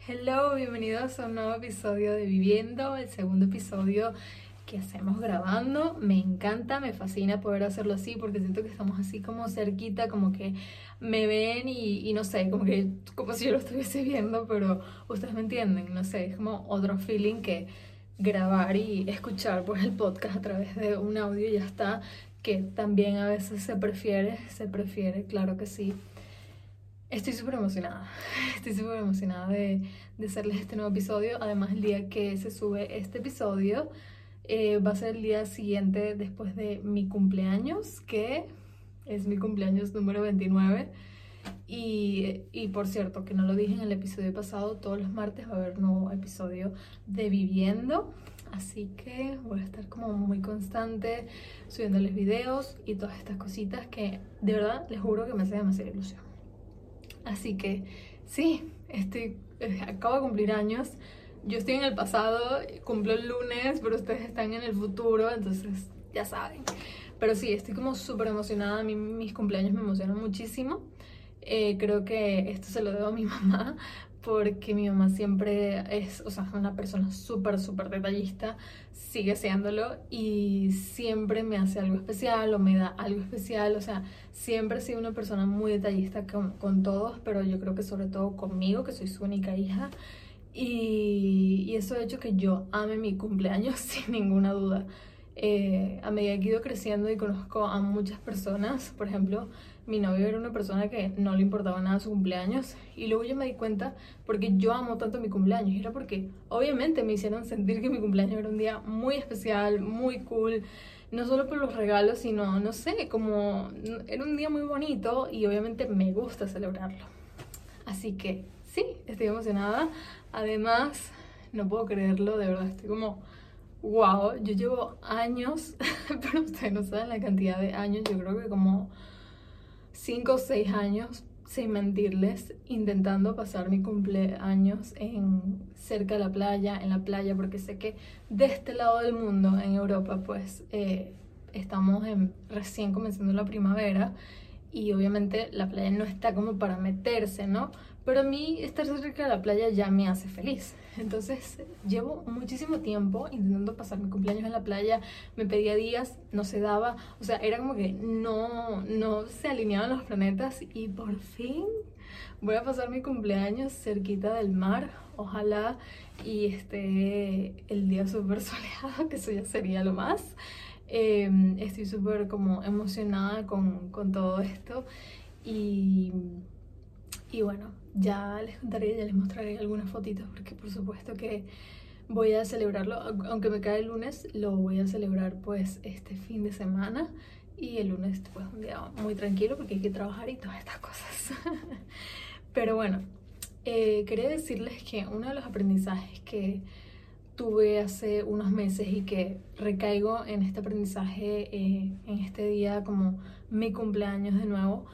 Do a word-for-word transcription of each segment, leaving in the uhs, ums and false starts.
Hello, bienvenidos a un nuevo episodio de Viviendo, el segundo episodio que hacemos grabando. Me encanta, me fascina poder hacerlo así porque siento que estamos así como cerquita, como que me ven y, y no sé, como que como si yo lo estuviese viendo, pero ustedes me entienden, no sé, es como otro feeling que grabar y escuchar por el podcast a través de un audio y ya está, que también a veces se prefiere, se prefiere, claro que sí. Estoy súper emocionada, estoy súper emocionada de, de hacerles este nuevo episodio. Además, el día que se sube este episodio eh, va a ser el día siguiente después de mi cumpleaños, que es mi cumpleaños número veintinueve. Y, y por cierto, que no lo dije en el episodio pasado, todos los martes va a haber un nuevo episodio de Viviendo. Así que voy a estar como muy constante subiéndoles videos y todas estas cositas que de verdad les juro que me hace demasiada ilusión. Así que sí, estoy, eh, acabo de cumplir años. Yo estoy en el pasado, cumplo el lunes, pero ustedes están en el futuro, entonces ya saben. Pero sí, estoy como súper emocionada. A mí mis cumpleaños me emocionan muchísimo. Eh, creo que esto se lo debo a mi mamá, porque mi mamá siempre es, o sea, una persona súper, súper detallista, sigue siéndolo y siempre me hace algo especial o me da algo especial. O sea, siempre he sido una persona muy detallista con, con todos, pero yo creo que sobre todo conmigo, que soy su única hija. Y, y eso ha hecho que yo ame mi cumpleaños sin ninguna duda. Eh, a medida que he ido creciendo y conozco a muchas personas, por ejemplo, mi novio era una persona que no le importaba nada su cumpleaños, y luego yo me di cuenta porque yo amo tanto mi cumpleaños, y era porque obviamente me hicieron sentir que mi cumpleaños era un día muy especial, muy cool, no solo por los regalos, sino, no sé, como era un día muy bonito y obviamente me gusta celebrarlo. Así que sí, estoy emocionada. Además, no puedo creerlo, de verdad, estoy como wow. Yo llevo años, pero ustedes no saben la cantidad de años, yo creo que como cinco o seis años, sin mentirles, intentando pasar mi cumpleaños en, cerca de la playa, en la playa, porque sé que de este lado del mundo, en Europa, pues eh, estamos en, recién comenzando la primavera y obviamente la playa no está como para meterse, ¿no? Pero a mí estar cerca de la playa ya me hace feliz. Entonces llevo muchísimo tiempo intentando pasar mi cumpleaños en la playa. Me pedía días, no se daba. O sea, era como que no, no se alineaban los planetas. Y por fin voy a pasar mi cumpleaños cerquita del mar. Ojalá y esté el día súper soleado, que eso ya sería lo más. Eh, estoy súper como emocionada con, con todo esto. Y... Y bueno, ya les contaré, ya les mostraré algunas fotitos, porque por supuesto que voy a celebrarlo, aunque me cae el lunes, lo voy a celebrar pues este fin de semana. Y el lunes pues un día muy tranquilo porque hay que trabajar y todas estas cosas. Pero bueno, eh, quería decirles que uno de los aprendizajes que tuve hace unos meses y que recaigo en este aprendizaje eh, en este día como mi cumpleaños de nuevo,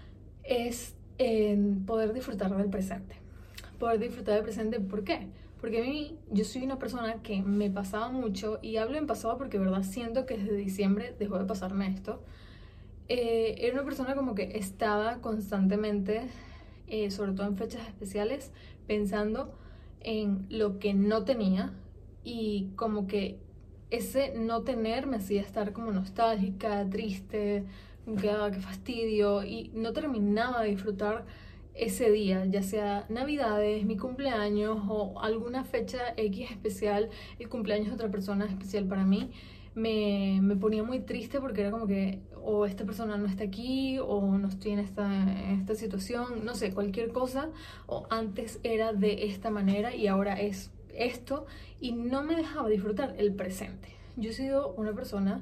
es en poder disfrutar del presente. Poder disfrutar del presente, ¿por qué? Porque a mí, yo soy una persona que me pasaba mucho, y hablo en pasado porque de verdad siento que desde diciembre dejó de pasarme esto. Eh, era una persona como que estaba constantemente, eh, sobre todo en fechas especiales, pensando en lo que no tenía, y como que ese no tener me hacía estar como nostálgica, triste, como que ah, qué fastidio, y no terminaba de disfrutar ese día, ya sea Navidades, mi cumpleaños o alguna fecha X especial, el cumpleaños de otra persona especial para mí. Me, me ponía muy triste porque era como que o esta persona no está aquí o no estoy en esta, en esta situación, no sé, cualquier cosa, o antes era de esta manera y ahora es esto, y no me dejaba disfrutar el presente. Yo he sido una persona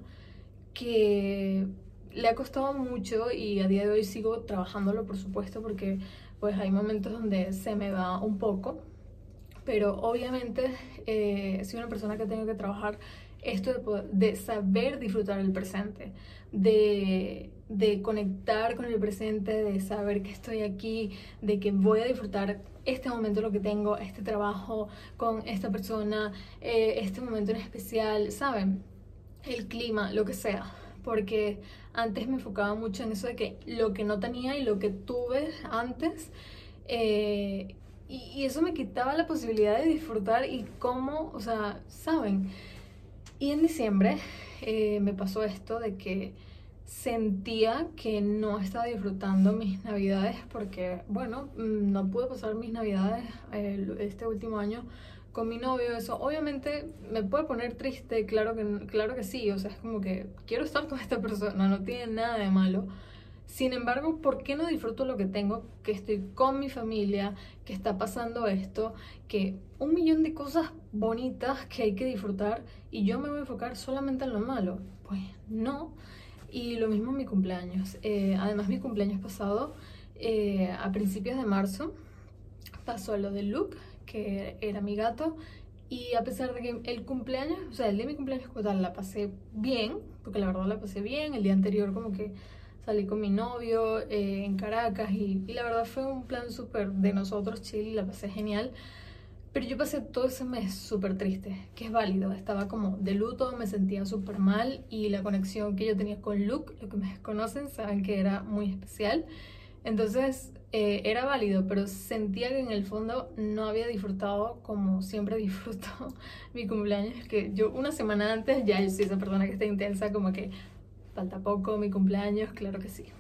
que le ha costado mucho y a día de hoy sigo trabajándolo, por supuesto, porque pues hay momentos donde se me va un poco, pero obviamente eh, soy una persona que tengo que trabajar esto de, poder, de saber disfrutar el presente, de, de conectar con el presente, de saber que estoy aquí, de que voy a disfrutar este momento, lo que tengo, este trabajo con esta persona, eh, este momento en especial, ¿saben? El clima, lo que sea. Porque antes me enfocaba mucho en eso de que lo que no tenía y lo que tuve antes, eh, y, y eso me quitaba la posibilidad de disfrutar y cómo, o sea, ¿saben? Y en diciembre eh, me pasó esto de que sentía que no estaba disfrutando mis navidades porque, bueno, mm, no pude pasar mis navidades eh, este último año con mi novio. Eso obviamente me puede poner triste, claro que, claro que sí, o sea, es como que quiero estar con esta persona, no tiene nada de malo. Sin embargo, ¿por qué no disfruto lo que tengo? Que estoy con mi familia, que está pasando esto, que un millón de cosas bonitas que hay que disfrutar y yo me voy a enfocar solamente en lo malo. Pues no. Y lo mismo en mi cumpleaños. Eh, además, mi cumpleaños pasado, eh, a principios de marzo, pasó lo de Luke, que era mi gato. Y a pesar de que el cumpleaños, o sea, el día de mi cumpleaños como tal, la pasé bien, porque la verdad la pasé bien. El día anterior como que salí con mi novio eh, en Caracas y, y la verdad fue un plan súper de nosotros, chill, y la pasé genial. Pero yo pasé todo ese mes súper triste, que es válido. Estaba como de luto, me sentía súper mal y la conexión que yo tenía con Luke, los que me conocen saben que era muy especial. Entonces eh, era válido, pero sentía que en el fondo no había disfrutado como siempre disfruto mi cumpleaños. Que yo una semana antes ya yo soy esa persona que está intensa, como que falta poco mi cumpleaños, claro que sí.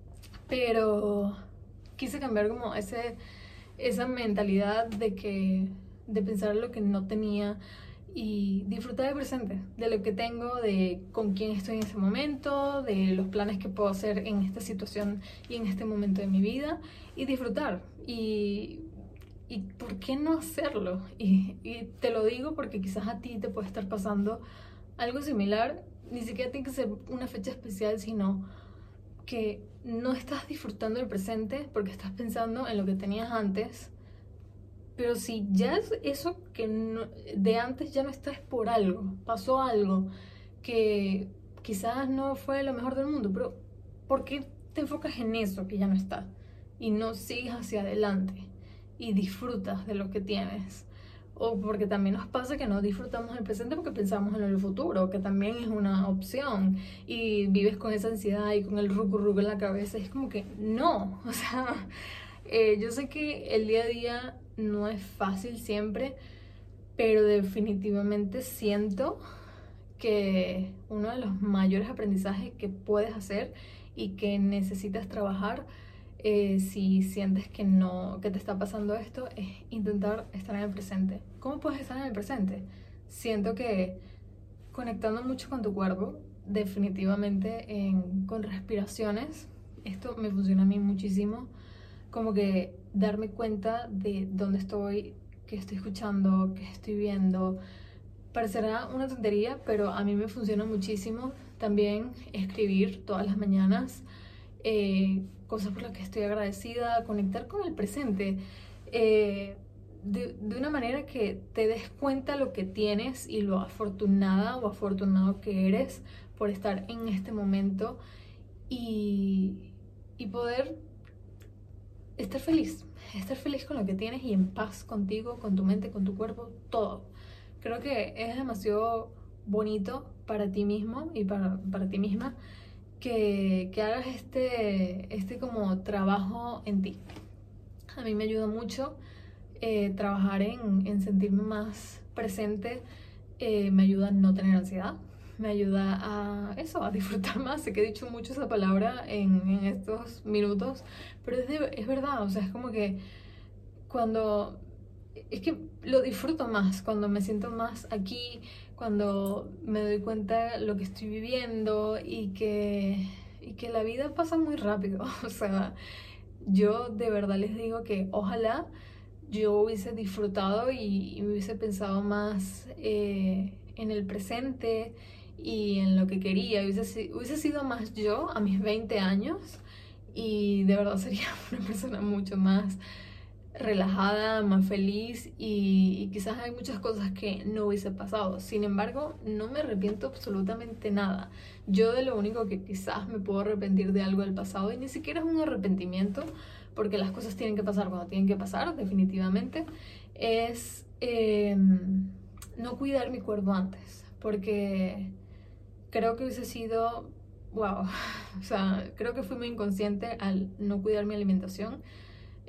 Pero quise cambiar como ese esa mentalidad de que de pensar en lo que no tenía y disfrutar del presente, de lo que tengo, de con quién estoy en ese momento, de los planes que puedo hacer en esta situación y en este momento de mi vida y disfrutar. Y, y ¿por qué no hacerlo? Y, y te lo digo porque quizás a ti te puede estar pasando algo similar. Ni siquiera tiene que ser una fecha especial, sino que no estás disfrutando el presente porque estás pensando en lo que tenías antes. Pero si ya es eso que no, de antes ya no está, es por algo, pasó algo que quizás no fue lo mejor del mundo, pero ¿por qué te enfocas en eso que ya no está y no sigues hacia adelante y disfrutas de lo que tienes? O porque también nos pasa que no disfrutamos el presente porque pensamos en el futuro, que también es una opción, y vives con esa ansiedad y con el rucu rucu en la cabeza. Es como que no, o sea, eh, yo sé que el día a día no es fácil siempre, pero definitivamente siento que uno de los mayores aprendizajes que puedes hacer y que necesitas trabajar eh, si sientes que no, que te está pasando esto, es intentar estar en el presente. ¿Cómo puedes estar en el presente? Siento que conectando mucho con tu cuerpo, definitivamente en, con respiraciones, esto me funciona a mí muchísimo, como que darme cuenta de dónde estoy, qué estoy escuchando, qué estoy viendo. Parecerá una tontería, pero a mí me funciona muchísimo también escribir todas las mañanas eh, cosas por las que estoy agradecida, conectar con el presente eh, de, de una manera que te des cuenta lo que tienes y lo afortunada o afortunado que eres por estar en este momento y, y poder estar feliz, estar feliz con lo que tienes y en paz contigo, con tu mente, con tu cuerpo, todo. Creo que es demasiado bonito para ti mismo y para, para ti misma que, que hagas este, este como trabajo en ti. A mí me ayuda mucho eh, trabajar en, en sentirme más presente, eh, me ayuda a no tener ansiedad, me ayuda a eso, a disfrutar más. Sé que he dicho mucho esa palabra en, en estos minutos, pero es, de, es verdad, o sea, es como que cuando... Es que lo disfruto más, cuando me siento más aquí, cuando me doy cuenta de lo que estoy viviendo y que, y que la vida pasa muy rápido. O sea, yo de verdad les digo que ojalá yo hubiese disfrutado y, y hubiese pensado más eh, en el presente y en lo que quería. Hubiese, hubiese sido más yo a mis veinte años y de verdad sería una persona mucho más relajada, más feliz y, y quizás hay muchas cosas que no hubiese pasado. Sin embargo, no me arrepiento absolutamente nada. Yo de lo único que quizás me puedo arrepentir de algo del pasado, y ni siquiera es un arrepentimiento, porque las cosas tienen que pasar cuando tienen que pasar, definitivamente, es eh, no cuidar mi cuerpo antes, porque creo que hubiese sido, wow, o sea, creo que fui muy inconsciente al no cuidar mi alimentación.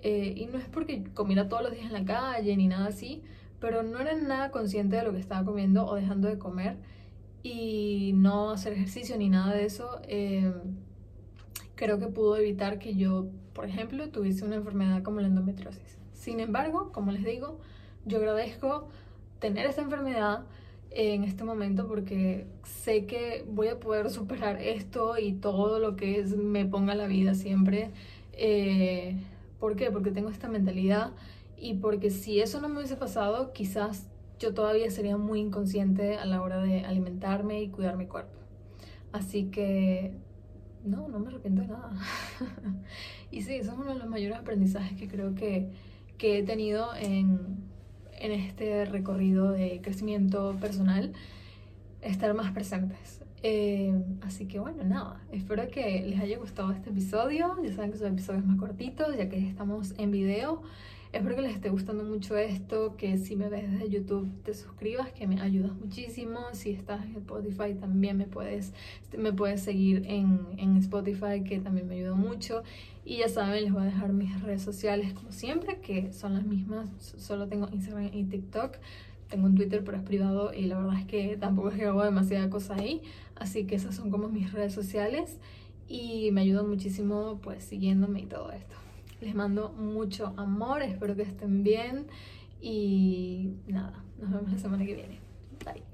Eh, y no es porque comiera todos los días en la calle ni nada así, pero no era nada consciente de lo que estaba comiendo o dejando de comer, y no hacer ejercicio ni nada de eso, eh, creo que pudo evitar que yo, por ejemplo, tuviese una enfermedad como la endometriosis. Sin embargo, como les digo, yo agradezco tener esta enfermedad en este momento porque sé que voy a poder superar esto y todo lo que es, me ponga la vida siempre. Eh, ¿Por qué? Porque tengo esta mentalidad, y porque si eso no me hubiese pasado, quizás yo todavía sería muy inconsciente a la hora de alimentarme y cuidar mi cuerpo. Así que no, no me arrepiento de nada. Y sí, eso es uno de los mayores aprendizajes que creo que, que he tenido en, en este recorrido de crecimiento personal, estar más presentes. Eh, así que bueno, nada, espero que les haya gustado este episodio. Ya saben que son episodios más cortitos, ya que estamos en video. Espero que les esté gustando mucho esto, que si me ves desde YouTube te suscribas, que me ayudas muchísimo. Si estás en Spotify también me puedes, me puedes seguir en, en Spotify, que también me ayuda mucho. Y ya saben, les voy a dejar mis redes sociales como siempre, que son las mismas, solo tengo Instagram y TikTok. Tengo un Twitter, pero es privado, y la verdad es que tampoco es que hago demasiada cosa ahí. Así que esas son como mis redes sociales, y me ayudan muchísimo pues siguiéndome y todo esto. Les mando mucho amor, espero que estén bien, y nada, nos vemos la semana que viene. Bye.